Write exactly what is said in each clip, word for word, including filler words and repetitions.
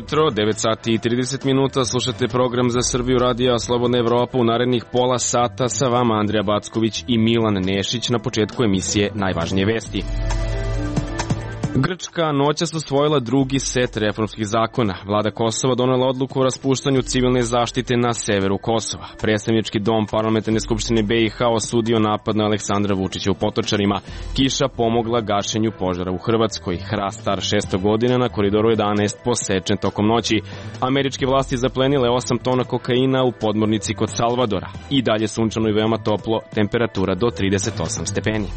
jutro, devet sati i trideset minuta, slušate program za Srbiju radija Slobodna Evropa. U narednih pola sata sa vama Andrija Backović i Milan Nešić. Na početku emisije najvažnije vesti. Grčka noćas usvojila drugi set reformskih zakona. Vlada Kosova donela odluku o raspuštanju civilne zaštite na severu Kosova. Predstavnički dom Parlamentarne skupštine B i H osudio napad na Aleksandra Vučića u Potočarima. Kiša pomogla gašenju požara u Hrvatskoj. Hrast star šesto godina na Koridoru jedanaest posečen tokom noći. Američke vlasti zaplenile osam tona kokaina u podmornici kod Salvadora. I dalje sunčano i veoma toplo, temperatura do trideset osam stepeni.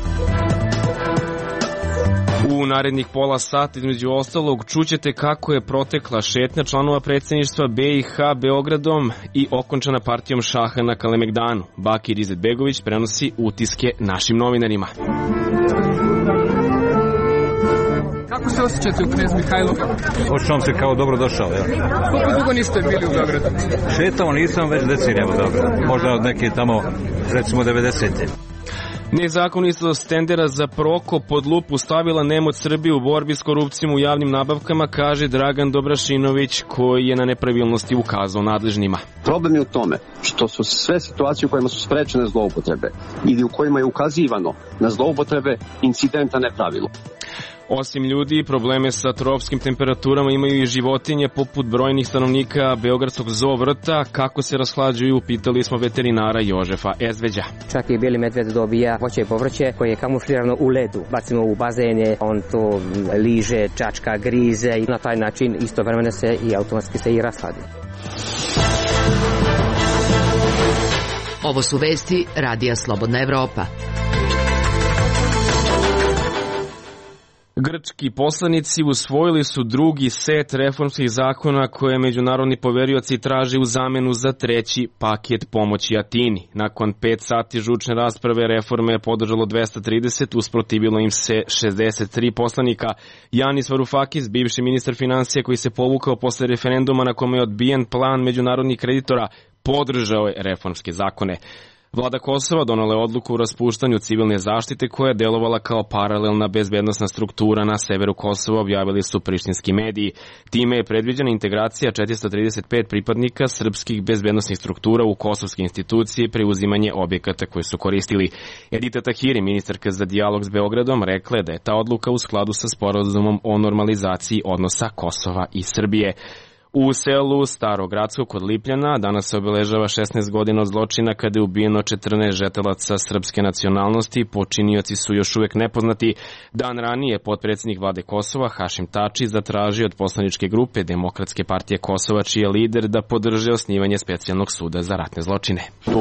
U narednih pola sata, između ostalog, čućete kako je protekla šetnja članova predsjedništva B i H Beogradom i okončana partijom šaha na Kalemegdanu. Bakir Izetbegović prenosi utiske našim novinarima. Kako se osjećate u Knez Mihajlovu? Osjećam se kao dobro došao, ja. Koliko dugo niste bili u Beogradu? Šetao nisam već decenijama u Beogradu. Možda od neke tamo, recimo, devedesete. Nezakonitost tendera za Prokop pod lupu stavila nemoć Srbije u borbi s korupcijom u javnim nabavkama, kaže Dragan Dobrašinović, koji je na nepravilnosti ukazao nadležnima. Problem je u tome što su sve situacije u kojima su sprečene zloupotrebe ili u kojima je ukazivano na zloupotrebe incidenta nepravilo. Osim ljudi, probleme sa tropskim temperaturama imaju i životinje, poput brojnih stanovnika Beogradskog zoo vrta. Kako se rashlađuju, pitali smo veterinara Jožefa Ezveđa. Čak i bijeli medved dobija voće i povrće koje je kamuflirano u ledu. Bacimo u bazenje, on to liže, čačka, grize i na taj način istovremeno se i automatski se i rashladi. Ovo su vesti Radija Slobodna Evropa. Grčki poslanici usvojili su drugi set reformskih zakona koje međunarodni poverioci traže u zamenu za treći paket pomoći Atini. Nakon pet sati žučne rasprave reforme je podržalo dvesta trideset, usprotivilo im se šezdeset tri poslanika. Janis Varoufakis, bivši ministar finansija koji se povukao posle referenduma na kome je odbijen plan međunarodnih kreditora, podržao je reformske zakone. Vlada Kosova donela je odluku o raspuštanju civilne zaštite koja je delovala kao paralelna bezbednosna struktura na severu Kosova, objavili su prištinski mediji. Time je predviđena integracija četiristo trideset pet pripadnika srpskih bezbednosnih struktura u kosovske institucije i preuzimanje objekata koje su koristili. Edita Tahiri, ministarka za dijalog s Beogradom, rekla je da je ta odluka u skladu sa sporazumom o normalizaciji odnosa Kosova i Srbije. U selu Starogradsko kod Lipljana danas se obeležava šesnaest godina od zločina kada je ubijeno četrnaest žetelaca srpske nacionalnosti. Počinioci su još uvek nepoznati. Dan ranije potpredsjednik vlade Kosova Hašim Tači zatražio od poslaničke grupe Demokratske partije Kosova, čiji je lider, da podrže osnivanje specijalnog suda za ratne zločine.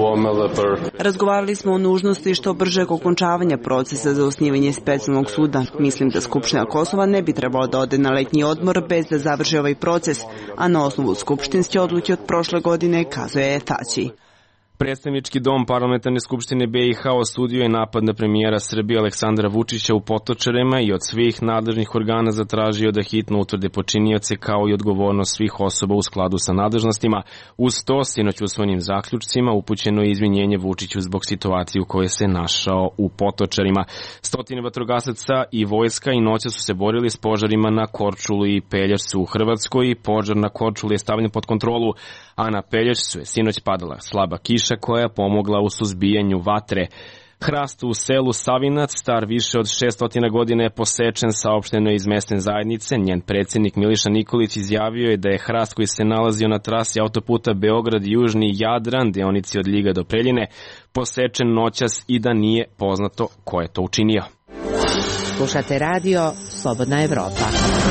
Razgovarali smo o nužnosti što bržeg okončavanja procesa za osnivanje specijalnog suda. Mislim da Skupština Kosova ne bi trebala da ode na letnji odmor bez da završi ovaj proces, a na osnovu skupštinske odluke od prošle godine, kazuje Tači. Predstavnički dom Parlamentarne skupštine B i H osudio je napad na premijera Srbije Aleksandra Vučića u Potočarima i od svih nadležnih organa zatražio da hitno utvrde počinioce kao i odgovornost svih osoba u skladu sa nadležnostima. Uz to, sinoć usvojenim zaključcima upućeno je izvinjenje Vučiću zbog situacije u kojoj se našao u Potočarima. Stotine vatrogasaca i vojska i noća su se borili s požarima na Korčuli i Pelješcu u Hrvatskoj. Požar na Korčuli je stavljen pod kontrolu, a na Pelješcu je sinoć padala slaba kiša koja je pomogla u suzbijanju vatre. Hrast u selu Savinac, star više od šesto godina, je posečen, saopšteno iz mesne zajednice. Njen predsjednik Miliša Nikolić izjavio je da je hrast koji se nalazio na trasi autoputa Beograd-Južni Jadran, deonici od Ljiga do Preljine, posečen noćas i da nije poznato ko je to učinio. Slušate radio Slobodna Evropa.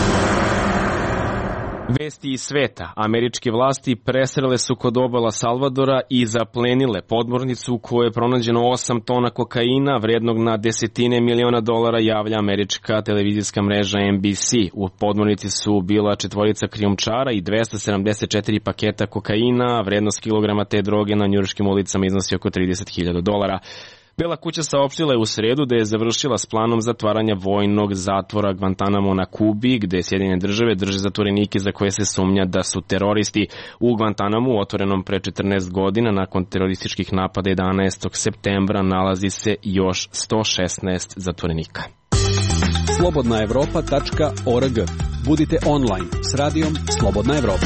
Vesti iz sveta. Američke vlasti presrele su kod obala Salvadora i zaplenile podmornicu u kojoj je pronađeno osam tona kokaina vrednog na desetine miliona dolara, javlja američka televizijska mreža N B C. U podmornici su bila četvorica krijumčara i dvesta sedamdeset četiri paketa kokaina, vrednost kilograma te droge na njujorškim ulicama iznosi oko trideset hiljada dolara. Bela kuća saopštila je u sredu da je završila s planom zatvaranja vojnog zatvora Guantanamo na Kubi, gde Sjedinjene države drže zatvorenike za koje se sumnja da su teroristi. U Guantanamu, otvorenom pre četrnaest godina, nakon terorističkih napada jedanaestog septembra, nalazi se još sto šesnaest zatvorenika. slobodna evropa tačka org. Budite online s radijom Slobodna Evropa.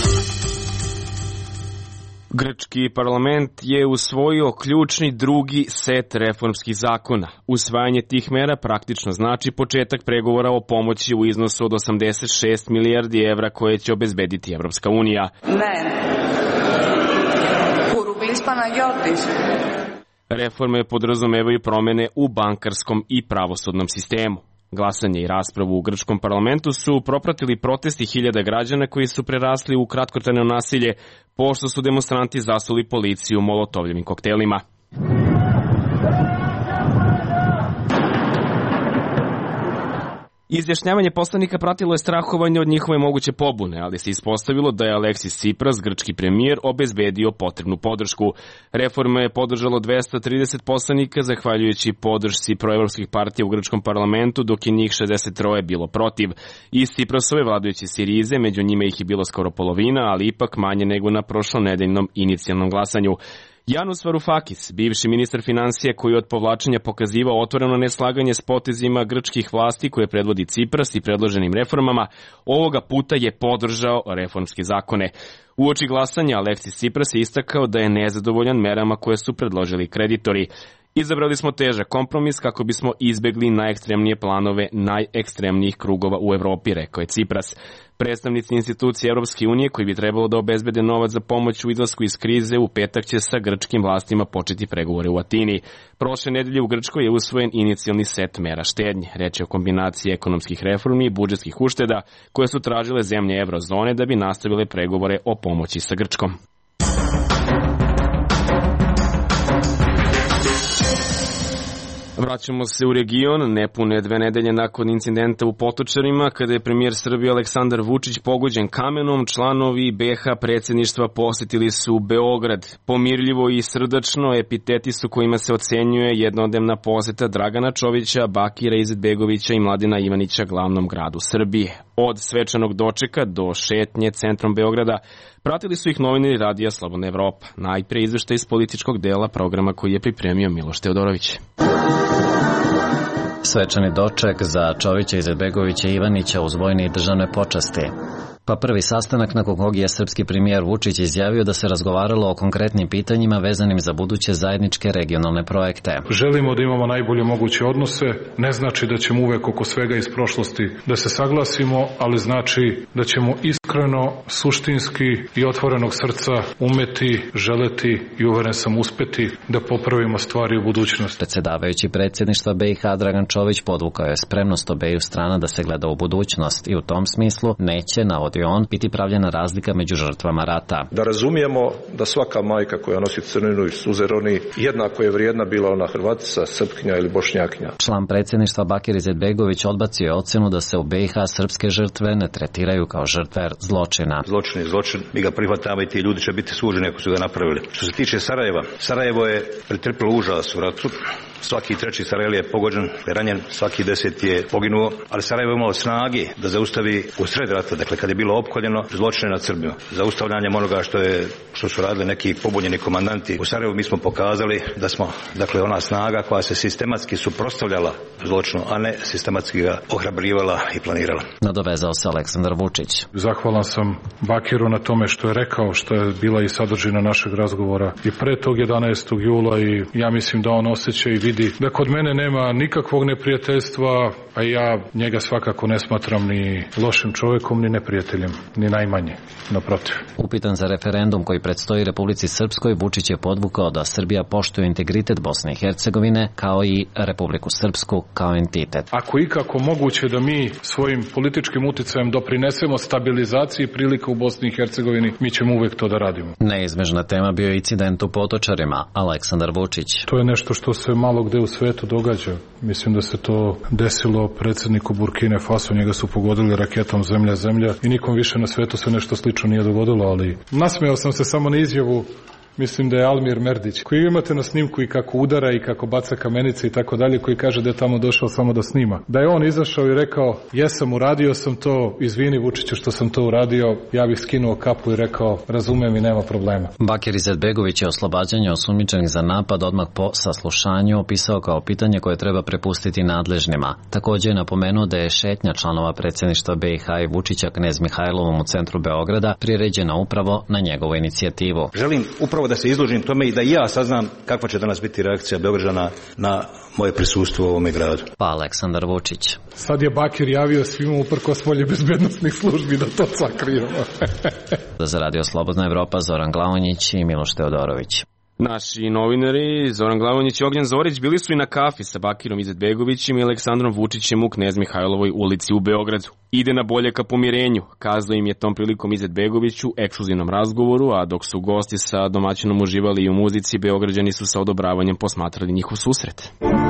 Grčki parlament je usvojio ključni drugi set reformskih zakona. Usvajanje tih mera praktično znači početak pregovora o pomoći u iznosu od osamdeset šest milijardi evra koje će obezbediti Evropska unija. Ne. Kuruglis Panagiotis. Reforme podrazumevaju promene u bankarskom i pravosudnom sistemu. Glasanje i raspravu u grčkom parlamentu su propratili protesti hiljada građana koji su prerasli u kratkotrajno nasilje pošto su demonstranti zasuli policiju molotovljevim koktelima. Izjašnjavanje poslanika pratilo je strahovanje od njihove moguće pobune, ali se ispostavilo da je Aleksis Tsipras, grčki premijer, obezbedio potrebnu podršku. Reforme je podržalo dvesta trideset poslanika, zahvaljujući podršci proevropskih partija u grčkom parlamentu, dok je njih šezdeset tri bilo protiv. Iz Tsiprasove vladajuće Sirize, među njima ih je bilo skoro polovina, ali ipak manje nego na prošlonedeljnom inicijalnom glasanju. Janus Varoufakis, bivši ministar financija koji je od povlačenja pokazivao otvoreno neslaganje s potezima grčkih vlasti koje predvodi Tsipras i predloženim reformama, ovoga puta je podržao reformske zakone. Uoči glasanja Aleksis Tsipras je istakao da je nezadovoljan merama koje su predložili kreditori. Izabrali smo težak kompromis kako bismo izbegli najekstremnije planove najekstremnijih krugova u Evropi, rekao je Tsipras. Predstavnici institucije Evropske unije koji bi trebalo da obezbede novac za pomoć u izlasku iz krize u petak će sa grčkim vlastima početi pregovore u Atini. Prošle nedelje u Grčkoj je usvojen inicijalni set mera štednje. Reč je o kombinaciji ekonomskih reformi i budžetskih ušteda koje su tražile zemlje eurozone da bi nastavile pregovore o pomoći sa Grčkom. Vraćamo se u region, nepune dve nedelje nakon incidenta u Potočarima, kada je premijer Srbije Aleksandar Vučić pogođen kamenom, članovi be ha predsjedništva posetili su Beograd. Pomirljivo i srdačno epiteti su kojima se ocenjuje jednodnevna poseta Dragana Čovića, Bakira Izetbegovića i Mladena Ivanića glavnom gradu Srbije. Od svečanog dočeka do šetnje centrom Beograda pratili su ih novinari radija Slobodna Evropa. Najpre izveštaj iz političkog dela programa koji je pripremio Miloš Teodorović. Svečani doček za Čovića, Izetbegovića i Ivanića uz vojne i državne počasti. Pa prvi sastanak nakon kog je srpski premijer Vučić izjavio da se razgovaralo o konkretnim pitanjima vezanim za buduće zajedničke regionalne projekte. Želimo da imamo najbolje moguće odnose, ne znači da ćemo uvek oko svega iz prošlosti da se saglasimo, ali znači da ćemo iskreno, suštinski i otvorenog srca umeti, želeti i uveren sam uspeti da popravimo stvari u budućnosti. Predsjedavajući predsjedništva be ha Dragan Čović podvukao je spremnost obeju strana da se gleda u budućnost i u tom smislu neće, navodi on, biti pravljena razlika među žrtvama rata. Da razumijemo da svaka majka koja nosi crninu i suze roni jednako je vrijedna, bila ona Hrvatica, Srpkinja ili Bošnjakinja. Član predsjedništva Bakir Izetbegović odbacio je ocenu da se u be ha srpske žrtve ne tretiraju kao žrtve zločina. Zločin je zločin, mi ga prihvatamo i ti ljudi će biti suđeni ako su ga napravili. Što se tiče Sarajeva, Sarajevo je pretrpilo užas u ratu. Svaki treći Sarajel je pogođen, ranjen, svaki deseti je poginuo, ali Sarajevo je imalo snage da zaustavi u sred rata, dakle kad je bilo opkoljeno zločine nad Srbima. Zaustavljanjem onoga što je što su radili neki pobunjeni komandanti u Sarajevu mi smo pokazali da smo, dakle, ona snaga koja se sistematski suprotstavljala zločinu, a ne sistematski ga ohrabrivala i planirala. Nadovezao se Aleksandar Vučić. Zahvalan sam Bakiru na tome što je rekao, što je bila i sadržina našeg razgovora i pre tog jedanaestog jula i ja mislim da on osjeća i vidi da kod mene nema nikakvog neprijateljstva, a ja njega svakako ne smatram ni lošim čovjekom, ni neprijateljem, ni najmanje, naprotiv. Upitan za referendum koji predstoji Republici Srpskoj, Vučić je podvukao da Srbija poštuje integritet Bosne i Hercegovine kao i Republiku Srpsku kao entitet. Ako ikako moguće da mi svojim političkim uticajem doprinesemo stabilizaciji prilika u Bosni i Hercegovini, mi ćemo uvek to da radimo. Neizbežna tema bio je incident u Potočarima, Aleksandar Vučić. To je nešto što se malo gde u svetu događa. Mislim da se to desilo predsjedniku Burkine Faso, njega su pogodili raketom zemlja zemlja i nikom više na svetu se nešto slično nije dogodilo, ali nasmejao sam se samo na izjavu mislim da je Almir Merdić, koji imate na snimku i kako udara i kako baca kamenice i tako dalje, koji kaže da je tamo došao samo da snima. Da je on izašao i rekao, jesam, uradio sam to, izvini Vučiću što sam to uradio, ja bih skinuo kapu i rekao, razumem i nema problema. Bakir Izetbegović je oslobađanje osumnjičenih za napad odmah po saslušanju opisao kao pitanje koje treba prepustiti nadležnima. Također je napomenuo da je šetnja članova predsjedništva B i H i Vučića Knez Mihajlovom u centru Beograda priređena upravo na njegovu inicijativu. Želim upravo da se izložim tome i da ja saznam kakva će danas biti reakcija Beograđana na moje prisustvo u ovome gradu. Pa Aleksandar Vučić. Sad je Bakir javio svima uprkos volje bezbednosnih službi da to sakrijemo. Za Radio Slobodna Evropa Zoran Glavonjić i Miloš Teodorović. Naši novinari Zoran Glavonjić i Ognjen Zorić bili su i na kafi sa Bakirom Izetbegovićem i Aleksandrom Vučićem u Knez Mihajlovoj ulici u Beogradu. Ide na bolje ka pomirenju, kazao im je tom prilikom Izetbegović u ekskluzivnom razgovoru, a dok su gosti sa domaćinom uživali i u muzici, Beograđani su sa odobravanjem posmatrali njihov susret.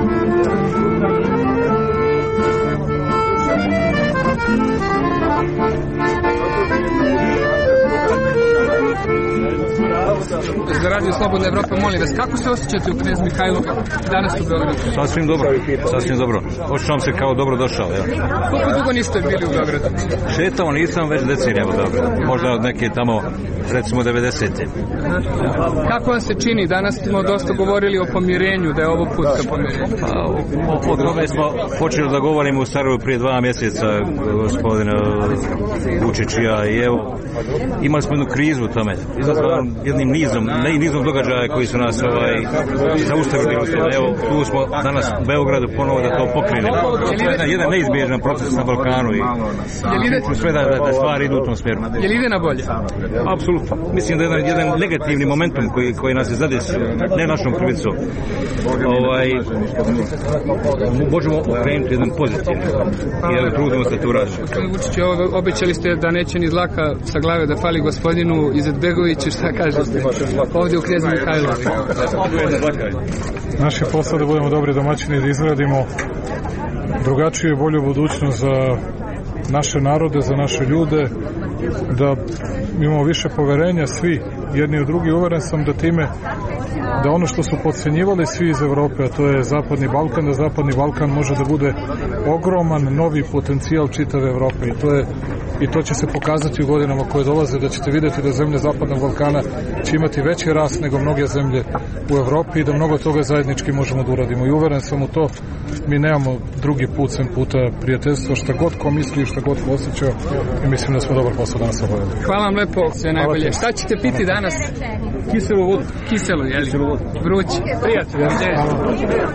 Za Radio Slobodna Evropa, molim vas, kako se osjećate u Knez Mihajlovu danas u Beogradu? Sasvim dobro, sasvim dobro. Osjećam se kao dobro došao, ja. Koliko dugo niste bili u Beogradu? Šetao nisam već decenijama u Beogradu. Možda od neke tamo, recimo devedesete. Kako vam se čini? Danas smo dosta govorili o pomirenju, da je ovo put ka pomirenju. Pa, o tome smo počeli da govorimo u Sarajevu prije dva mjeseca, gospodina Vučića, i evo, imali smo jednu krizu u tome. Izazvan jednim nizom, ne nizom događaja koji su nas ovaj, zaustavili. Evo, tu smo danas u Beogradu ponovo da to pokrenemo. To je jedan, jedan neizbježan proces na Balkanu i ide, sve da, da stvari idu u tom smjeru. Je li ide na bolje? Apsolutno. Mislim da je jedan, jedan negativni momentum koji, koji nas je zadesio, ne našom krivicom, ovaj, možemo okrenuti jedan pozitivni. I evo, trudimo se tu raditi. Gospodin Vučić, obećali ste da neće ni zlaka sa glave da fali gospodinu Izetbegoviću, šta kažete ovdje u Knez Mihajlovi? Naš je posao da budemo dobri domaćini, da izgradimo drugačiju i bolju budućnost za naše narode, za naše ljude, da imamo više poverenja svi jedni u drugi. Uveren sam da time da ono što su podcenjivali svi iz Evrope, a to je Zapadni Balkan, da Zapadni Balkan može da bude ogroman novi potencijal čitave Evrope, i to je i to će se pokazati u godinama koje dolaze, da ćete vidjeti da zemlje Zapadnog Balkana će imati veći rast nego mnoge zemlje u Evropi i da mnogo toga zajednički možemo da uradimo. I uveren sam u to, mi nemamo drugi put sem puta prijateljstva, šta god ko misli, šta god ko osjeća, i mislim da smo dobar posao danas obavili. Hvala vam lepo, sve najbolje. Šta ćete piti danas? Kiselu vodu. Kiselu, jeli? Vrući. Prijatno, viđenje.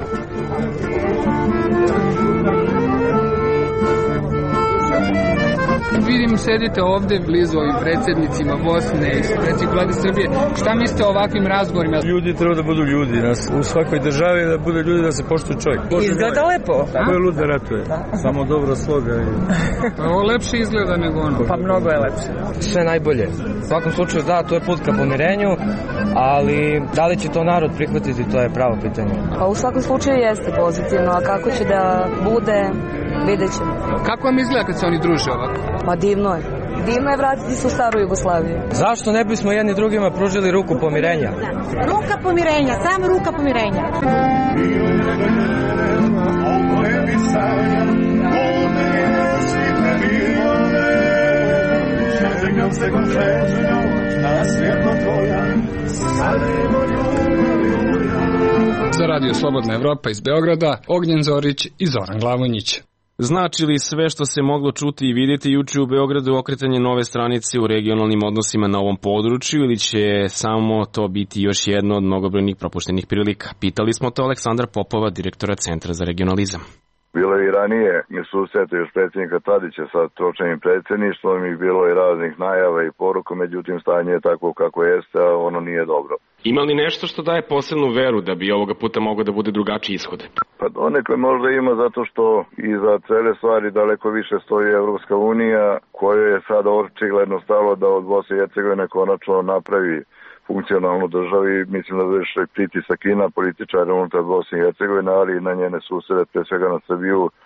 Vidim, sedite ovdje blizu ovim predsjednicima Bosne i predsjednik vlade Srbije. Šta mislite o ovakvim razgovorima? Ljudi treba da budu ljudi. U svakoj državi da bude ljudi, da se poštuje čovjek. Izgleda lepo. Ko je lud da ratuje? Samo dobro sloga. I... Ovo lepše izgleda nego ono. Pa mnogo je lepše. Sve najbolje. U svakom slučaju da, to je put ka pomirenju, ali da li će to narod prihvatiti, to je pravo pitanje. Pa u svakom slučaju jeste pozitivno, a kako će da bude, vidjet ćemo. Kako vam izgleda kad se oni druže ovako? Pa divno je. Divno je vratiti se u staru Jugoslaviju. Zašto ne bismo jedni drugima pružili ruku pomirenja? Ruka pomirenja, samo ruka pomirenja. Za Radio Slobodna Evropa iz Beograda, Ognjen Zorić i Zoran Glavonjić. Znači li sve što se moglo čuti i vidjeti juče u Beogradu okretanje nove stranice u regionalnim odnosima na ovom području, ili će samo to biti još jedno od mnogobrojnih propuštenih prilika? Pitali smo to Aleksandra Popova, direktora Centra za regionalizam. Bilo je i ranije susreta još predsjednika Tadića sa točnim predsjedništvom i bilo je raznih najava i poruka, međutim stanje je tako kako jeste, a ono nije dobro. Ima li nešto što daje posebnu veru da bi ovoga puta mogao da bude drugačiji ishod? Pa donekle možda ima, zato što iza cele stvari daleko više stoji Evropska unija, kojoj je sada očigledno stalo da od Bosne i Hercegovine konačno napravi funkcionalnu državu, i mislim da vrši pritisak i na političare unutar Bosne i Hercegovine, ali i na njene susede, pre svega na Srbiju,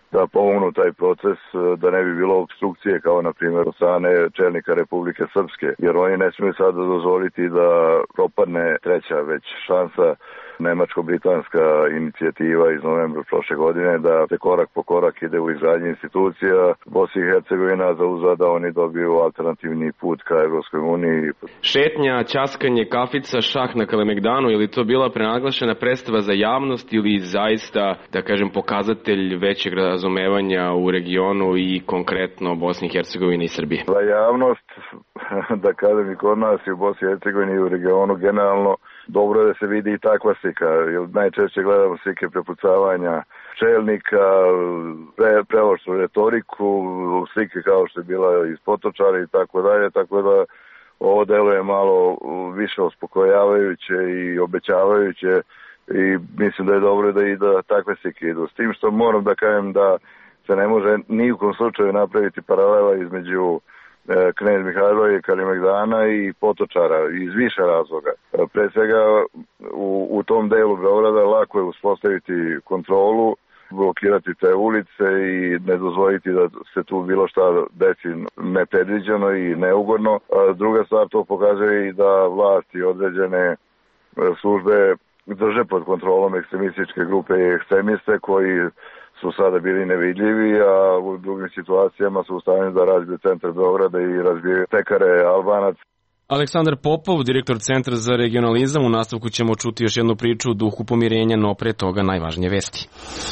da pomognu taj proces, da ne bi bilo obstrukcije kao na primjer od strane čelnika Republike Srpske, jer oni ne smiju sada dozvoliti da propadne treća već šansa nemačko-britanska inicijativa iz novembra prošle godine da se korak po korak ide u izgradnji institucija. Bosna i Hercegovina zauzva da oni dobiju alternativni put ka Evropskoj uniji. Šetnja, ćaskanje, kafica, šah na Kalemegdanu, je li to bila prenaglašena predstava za javnost ili zaista, da kažem, pokazatelj većeg razumevanja u regionu i konkretno Bosni i Hercegovini i Srbije? Za javnost, da kažem i kod nas i u Bosni i Hercegovini i u regionu generalno, dobro je da se vidi i takva slika, jer najčešće gledamo slike prepucavanja čelnika, pre, preoštru retoriku, slike kao što je bila iz Potočara i tako dalje, tako da ovo deluje malo više uspokojavajuće i obećavajuće i mislim da je dobro da i da takve slike idu. S tim što moram da kažem da se ne može ni u kom slučaju napraviti paralela između Knez Mihajlova, Kalemegdana i Potočara iz više razloga. Pre svega u, u tom delu Beograda lako je uspostaviti kontrolu, blokirati te ulice i ne dozvoliti da se tu bilo šta desi nepredviđeno i neugodno. A druga stvar, to pokazuje i da vlasti određene službe drže pod kontrolom ekstremističke grupe i ekstremiste koji su sada bili nevidljivi, a u drugim situacijama su u stanju da razbiju centar Beograda i razbiju pekare Albanac. Aleksandar Popov, direktor Centra za regionalizam, u nastavku ćemo čuti još jednu priču u duhu pomirenja, no pre toga najvažnije vesti.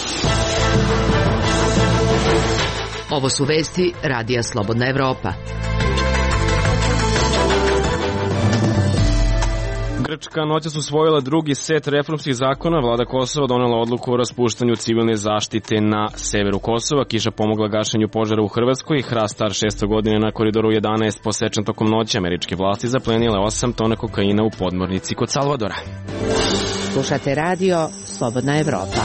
Ovo su vesti Radija Slobodna Evropa. Grčka noćas usvojila drugi set reformskih zakona. Vlada Kosova donela odluku o raspuštanju civilne zaštite na severu Kosova. Kiša pomogla gašenju požara u Hrvatskoj. Hrast star šesto godine na koridoru jedanaest posečen tokom noći. Američke vlasti zaplenile osam tona kokaina u podmornici kod Salvadora. Slušate radio Slobodna Evropa.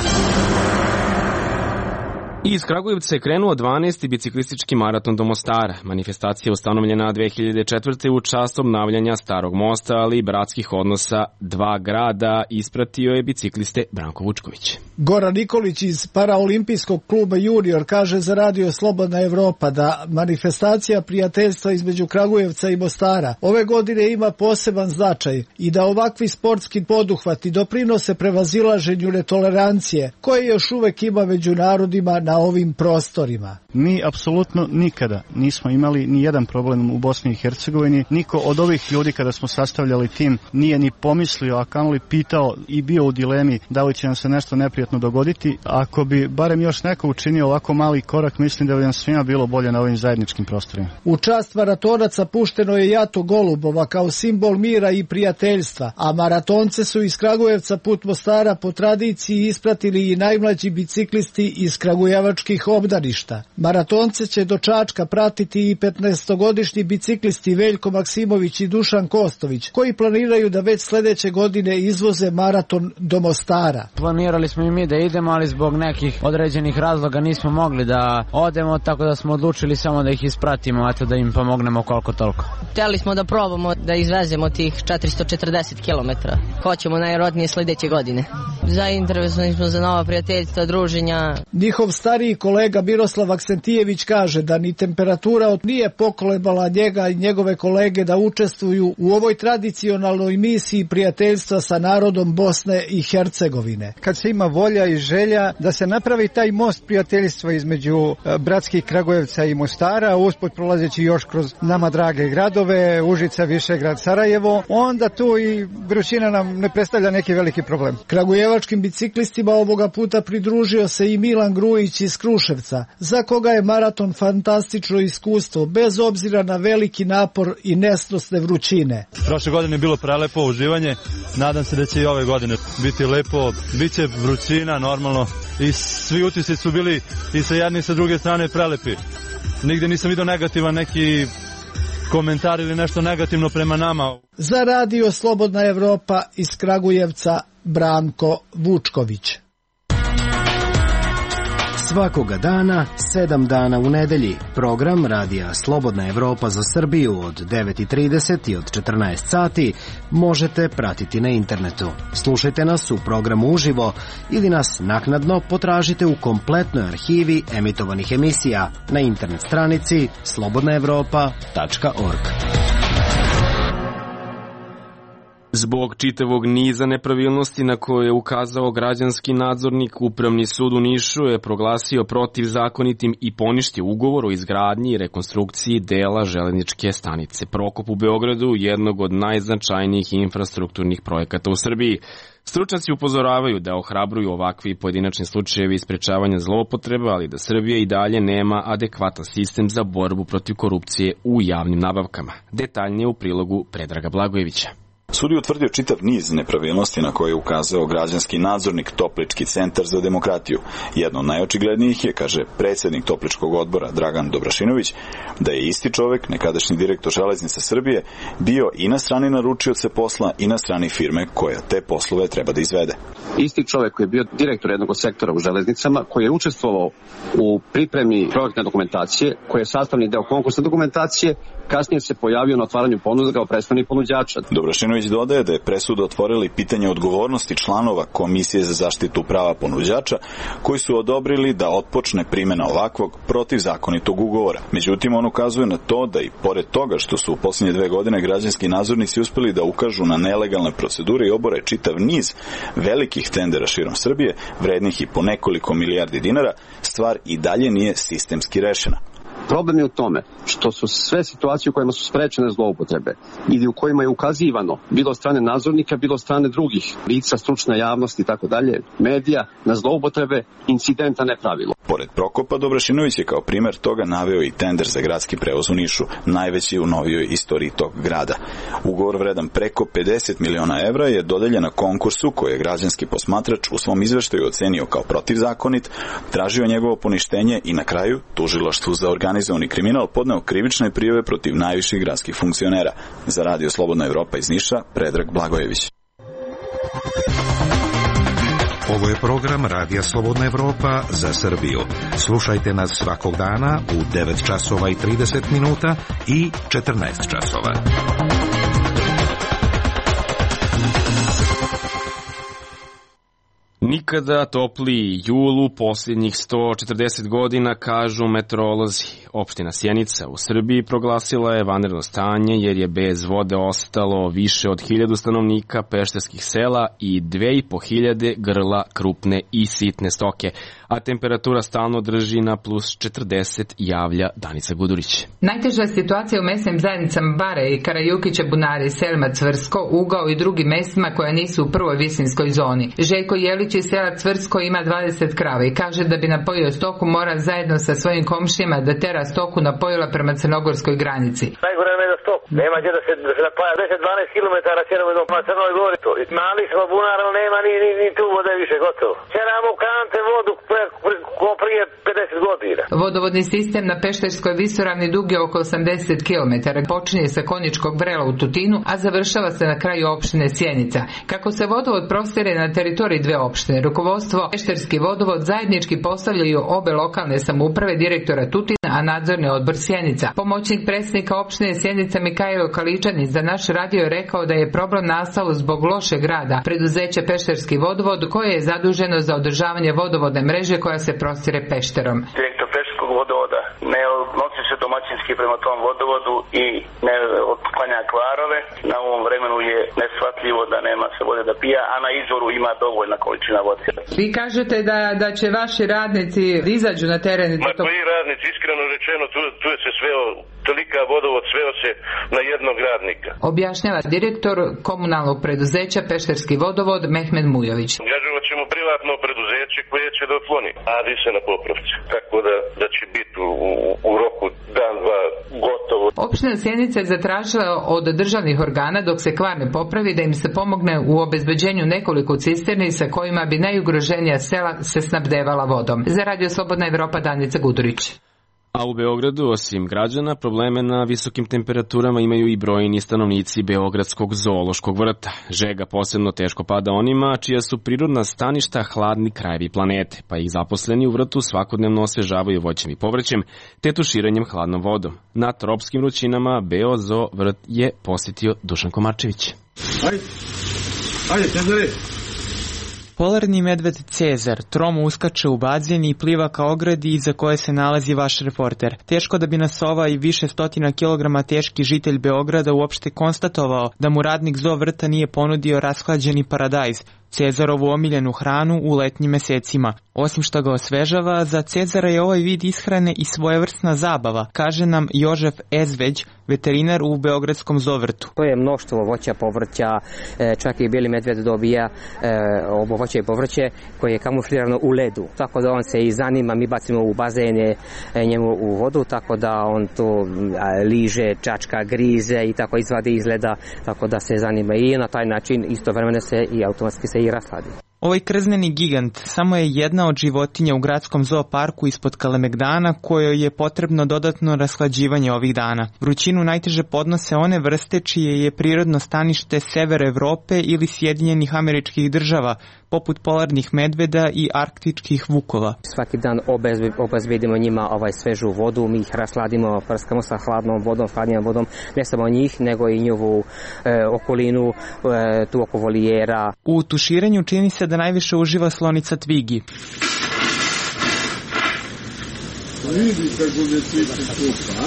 Iz Kragujevca je krenuo dvanaesti biciklistički maraton do Mostara. Manifestacija je ustanovljena dve hiljade četvrte. u čast obnavljanja starog mosta, ali i bratskih odnosa dva grada. Ispratio je bicikliste Branko Vučković. Goran Nikolić iz Paraolimpijskog kluba Junior kaže za radio Slobodna Evropa da manifestacija prijateljstva između Kragujevca i Mostara ove godine ima poseban značaj i da ovakvi sportski poduhvati doprinose prevazilaženju netolerancije koje još uvek ima među narodima na ovim prostorima. Mi apsolutno nikada nismo imali ni jedan problem u Bosni i Hercegovini. Niko od ovih ljudi kada smo sastavljali tim nije ni pomislio, a kamoli pitao i bio u dilemi da li će nam se nešto neprijatno dogoditi. Ako bi barem još neko učinio ovako mali korak, mislim da bi nam svima bilo bolje na ovim zajedničkim prostorima. U čast maratonaca pušteno je jato golubova kao simbol mira i prijateljstva, a maratonce su iz Kragujevca put Mostara po tradiciji ispratili i najmlađi biciklisti iz kragujevačkih obdaništa. Maratonce će do Čačka pratiti i petnaestogodišnji biciklisti Veljko Maksimović i Dušan Kostović, koji planiraju da već sledeće godine izvoze maraton do Mostara. Planirali smo i mi da idemo, ali zbog nekih određenih razloga nismo mogli da odemo, tako da smo odlučili samo da ih ispratimo, eto da im pomognemo koliko toliko. Hteli smo da probamo da izvezemo tih četiristo četrdeset kilometara. Hoćemo najrodnije sledeće godine. Zainteresovani smo za nova prijateljstva, druženja. Njihov stariji kolega Miroslav Aksentijević kaže da ni temperatura nije pokolebala njega i njegove kolege da učestvuju u ovoj tradicionalnoj misiji prijateljstva sa narodom Bosne i Hercegovine. Kad se ima volja i želja da se napravi taj most prijateljstva između bratskih Kragujevca i Mostara, usput prolazeći još kroz nama drage gradove, Užica, Višegrad, Sarajevo, onda tu i vrućina nam ne predstavlja neki veliki problem. Kragujevačkim biciklistima ovoga puta pridružio se i Milan Grujić iz Kruševca, za koga je maraton fantastično iskustvo, bez obzira na veliki napor i nesnosne vrućine. Prošle godine je bilo prelepo uživanje, nadam se da će i ove godine biti lepo, bit će vrućina normalno i svi utisci su bili i sa jedne i sa druge strane prelepi. Nigde nisam vidio negativan neki komentar ili nešto negativno prema nama. Za radio Slobodna Evropa iz Kragujevca, Branko Vučković. Svakoga dana, sedam dana u nedelji. Program Radija Slobodna Evropa za Srbiju od devet i trideset i od četrnaest sati možete pratiti na internetu. Slušajte nas u programu uživo ili nas naknadno potražite u kompletnoj arhivi emitovanih emisija na internet stranici slobodna evropa tačka org. Zbog čitavog niza nepravilnosti na koje je ukazao građanski nadzornik, Upravni sud u Nišu je proglasio protivzakonitim i poništio ugovor o izgradnji i rekonstrukciji dela železničke stanice Prokop u Beogradu, jednog od najznačajnijih infrastrukturnih projekata u Srbiji. Stručnjaci upozoravaju da ohrabruju ovakvi pojedinačni slučajevi sprečavanja zloupotreba, ali da Srbija i dalje nema adekvatan sistem za borbu protiv korupcije u javnim nabavkama. Detaljnije u prilogu Predraga Blagojevića. Sud je utvrdio čitav niz nepravilnosti na koje je ukazao građanski nadzornik Toplički centar za demokratiju. Jedno od najočiglednijih je, kaže predsjednik Topličkog odbora Dragan Dobrašinović, da je isti čovek, nekadašnji direktor Železnica Srbije, bio i na strani naručioca posla i na strani firme koja te poslove treba da izvede. Isti čovek koji je bio direktor jednog sektora u železnicama, koji je učestvovao u pripremi projektne dokumentacije, koji je sastavni deo konkursne dokumentacije, kasnije se pojavio na otvaranju ponuda kao predstavnik ponuđača. Dobrašinović dodaje da je presuda otvorila i pitanje odgovornosti članova Komisije za zaštitu prava ponuđača, koji su odobrili da otpočne primjena ovakvog protivzakonitog ugovora. Međutim, on ukazuje na to da i pored toga što su u posljednje dve godine građanski nadzornici uspeli da ukažu na nelegalne procedure i obore čitav niz velikih tendera širom Srbije, vrednih i po nekoliko milijardi dinara, stvar i dalje nije sistemski rešena. Problem je u tome što su sve situacije u kojima su sprečene zloupotrebe ili u kojima je ukazivano, bilo od strane nadzornika, bilo od strane drugih lica, stručna javnost i tako dalje, medija, na zloupotrebe, incidenta, ne pravilo. Pored Prokopa, Dobrašinović je kao primjer toga naveo i tender za gradski prevoz u Nišu, najveći u novijoj istoriji tog grada. Ugovor vredan preko pedeset miliona evra je dodeljen na konkursu koji je građanski posmatrač u svom izveštaju ocenio kao protivzakonit, tražio njegovo poništenje i na kraju tužilaštvu za organizovani kriminal podneo krivične prijave protiv najviših gradskih funkcionera. Za Radio Slobodna Evropa iz Niša, Predrag Blagojević. Ovo je program Radija Slobodna Evropa za Srbiju. Slušajte nas svakog dana u devet časova i trideset minuta i četrnaest časova. Nikada topliji jul u posljednjih sto četrdeset godina, kažu meteorolozi. Opština Sjenica u Srbiji proglasila je vanredno stanje jer je bez vode ostalo više od hiljadu stanovnika pešterskih sela i dve i po hiljade grla krupne i sitne stoke, a temperatura stalno drži na plus četrdeset, javlja Danica Gudurić. Najteža situacija u mesnim zajednicama Bare i Karajukića, Bunari, Selma, Cvrsko, Ugao i drugim mestima koja nisu u prvoj visinskoj zoni. Željko Jelić iz sela Cvrsko ima dvadeset krava i kaže da bi napojio stoku mora zajedno sa svojim komšijama da tera stoku napojila prema crnogorskoj granici. Najgore ne da stoku. Nema gdje da se, da se napaja deset do dvanaest kilometara ćeramo do Crnoj Gori. Mali smo bunar, ali nema ni, ni, ni tu vode više, gotovo. Ćeramo kante vodu pre, pre, ko prije pedeset godina. Vodovodni sistem na Pešterskoj visoravni dug je oko osamdeset kilometara. Počinje sa Konjičkog Brela u Tutinu, a završava se na kraju opštine Sjenica. Kako se vodovod prostire na teritoriji dve opštine, rukovodstvo Pešterski vodovod zajednički postavljaju obe lokalne samouprave, direktora Tutina, a nadzorni odbor Sjenica. Pomoćnik predsjednika opštine Sjenica Mihajlo Kaličanin za naš radio je rekao da je problem nastao zbog lošeg rada preduzeća Pešterski vodovod, koje je zaduženo za održavanje vodovodne mreže koja se prostire Pešterom. Direktor Pešterskog vodovoda ne odnosi se domaćinski prema tom vodovodu i ne otklanja kvarove. Na ovom vremenu je neshvatljivo da nema se vode da pija, a na izvoru ima dovoljna količina vode. Vi kažete da, da će vaši radnici izađu na teren? Ma to... koji radnici, iskreno rečeno, tu, tu je se sveo, tolika vodovod sveo se na jednog radnika. Objašnjava direktor komunalnog preduzeća Pešterski vodovod Mehmed Mujović. Gažovat ćemo privatno preduzeće koje će da otkloni, radi se na popravci, tako da, da će biti u, u, u roku dan, dva, gotovo. Opština Sjenica je zatražila od državnih organa dok se kvar ne popravi da im se pomogne u obezbeđenju nekoliko cisterni sa kojima bi najugroženija sela se snabdevala vodom. Za Radio Slobodna Evropa, Danica Gudurić. A u Beogradu, osim građana, probleme na visokim temperaturama imaju i brojni stanovnici Beogradskog zoološkog vrta. Žega posebno teško pada onima čija su prirodna staništa hladni krajevi planete, pa ih zaposleni u vrtu svakodnevno osvežavaju voćem i povrćem, te tuširanjem hladnom vodom. Na tropskim vrućinama Beo Zoo vrt je posjetio Dušan Komarčević. Ajde, ajde, Cezare! Polarni medved Cezar tromo uskače u bazen i pliva ka ogradi iza koje se nalazi vaš reporter. Teško da bi nas ovaj više stotina kilograma teški žitelj Beograda uopšte konstatovao da mu radnik zoo vrta nije ponudio rashlađeni paradajz, Cezarovu omiljenu hranu u letnjim mesecima. Osim što ga osvežava, za Cezara je ovaj vid ishrane i svojevrsna zabava, kaže nam Jožef Ezveć, veterinar u Beogradskom zovrtu. To je mnoštvo voća, povrća, čak i bijeli medved dobija ovo voće i povrće koje je kamuflirano u ledu. Tako da on se i zanima, mi bacimo u bazene njemu u vodu, tako da on to liže, čačka, grize i tako izvadi iz leda, tako da se zanima i na taj način istovremeno se i automatski se i rasladi. Ovaj krzneni gigant samo je jedna od životinja u gradskom zooparku ispod Kalemegdana kojoj je potrebno dodatno rashlađivanje ovih dana. Vrućinu najteže podnose one vrste čije je prirodno stanište sever Evrope ili Sjedinjenih Američkih Država, poput polarnih medveda i arktičkih vukova. Svaki dan obezbedimo njima ovaj svežu vodu, mi ih rasladimo, prskamo sa hladnom vodom, hladnijom vodom, ne samo njih, nego i njihovu e, okolinu, e, tu oko volijera. U tuširanju čini se da najviše uživa slonica Tvigi. Vidi kako ne sviče kupa.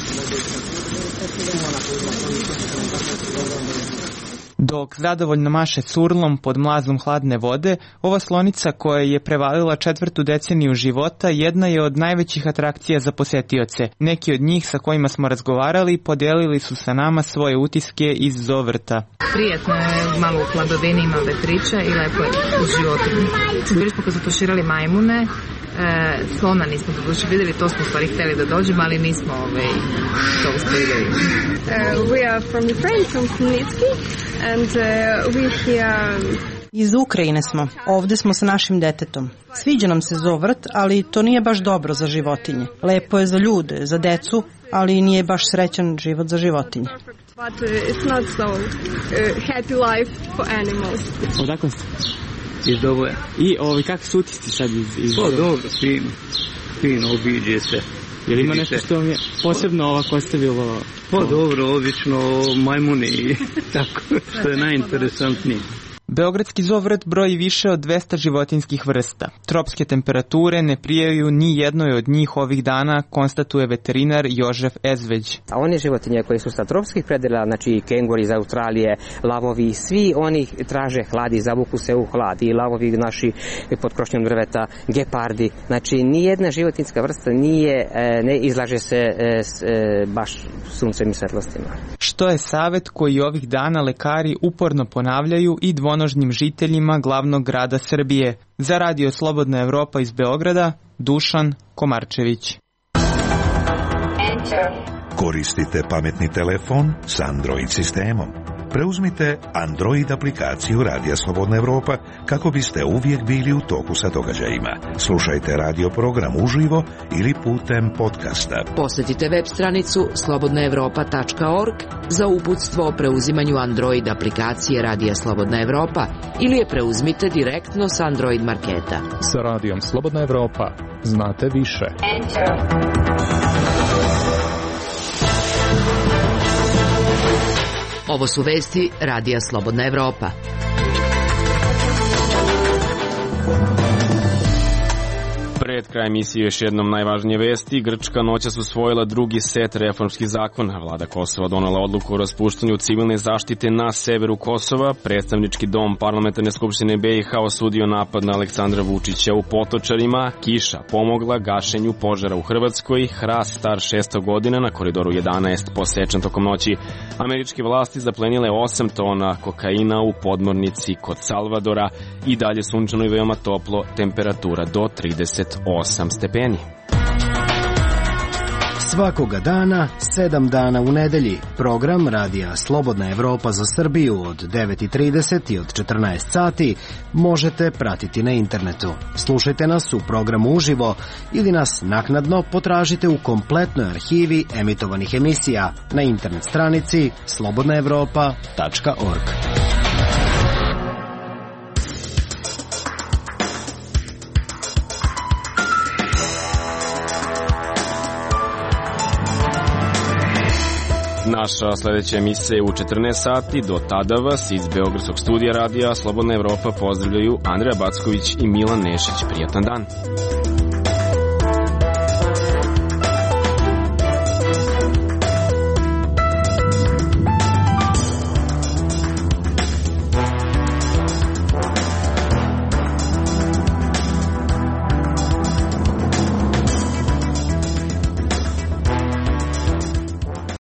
Dok zadovoljno maše curlom pod mlazom hladne vode, ova slonica koja je prevalila četvrtu deceniju života jedna je od najvećih atrakcija za posetioce. Neki od njih sa kojima smo razgovarali podelili su sa nama svoje utiske iz zovrta. Prijetno je, malo u hladovini, ima vetrića i lepo je u životu. Bili smo kad su tuširali majmune, e, slona nismo doduše vidjeli, to smo stvari htjeli da dođemo, ali nismo ovaj, to uspeli da vidjeli. Uh, we are from Ukraine, from Khmelnytski, and uh, we here... Iz Ukrajine smo. Ovde smo sa našim detetom. Sviđa nam se zovrt, ali to nije baš dobro za životinje. Lepo je za ljude, za decu, ali nije baš srećan život za životinje. But uh, it's not so uh, happy life for animals. Odakle ste? Iz Doboja. I ovi, kakvi su utisci sad iz... iz... Pa dobro, fino. Fino, obiđe se. Je li ima nešto što vam je posebno ovako ostavilo? Pa dobro, obično majmuni i tako, što je najinteresantnije. Beogradski zoovrt broji više od dvesta životinskih vrsta. Tropske temperature ne prijaju ni jednoj od njih ovih dana, konstatuje veterinar Jožef Ezveć. A one životinje koje su sa tropskih predela, znači kenguri iz Australije, lavovi, svi oni traže hladi, zavuku se u hlad. I lavovi naši pod krošnjom drveta, gepardi. Znači nijedna životinska vrsta nije, ne izlaže se baš suncem i svetlostima. Što je savjet koji ovih dana lekari uporno ponavljaju i dvonožnim žiteljima glavnog grada Srbije. Za Radio Slobodna Evropa iz Beograda, Dušan Komarčević. Koristite pametni telefon s Android sistemom. Preuzmite Android aplikaciju Radija Slobodna Evropa kako biste uvijek bili u toku sa događajima. Slušajte radio program uživo ili putem podcasta. Posjetite web stranicu slobodna evropa tačka org za uputstvo o preuzimanju Android aplikacije Radija Slobodna Evropa ili je preuzmite direktno s Android marketa. Sa Radijom Slobodna Evropa znate više. Ovo su vesti Radija Slobodna Evropa. Pred kraj emisije još jednom najvažnije vesti. Grčka noćas usvojila drugi set reformskih zakona. Vlada Kosova donela odluku o raspuštanju civilne zaštite na severu Kosova. Predstavnički dom parlamentarne skupštine B i H osudio napad na Aleksandra Vučića u Potočarima. Kiša pomogla gašenju požara u Hrvatskoj. Hrast star šesto godina na koridoru jedanaest posečen tokom noći. Američke vlasti zaplenile osam tona kokaina u podmornici kod Salvadora. I dalje sunčano i veoma toplo, temperatura do trideset osam stepeni. Svakoga dana, sedam dana u nedelji, program Radija Slobodna Evropa za Srbiju od devet i trideset i od četrnaest sati možete pratiti na internetu. Slušajte nas u programu uživo ili nas naknadno potražite u kompletnoj arhivi emitovanih emisija na internet stranici slobodna evropa tačka org. Naša sledeća emisija je u četrnaest sati. Do tada vas iz Beogradskog studija radija Slobodna Evropa pozdravljaju Andreja Backović i Milan Nešić. Prijatan dan.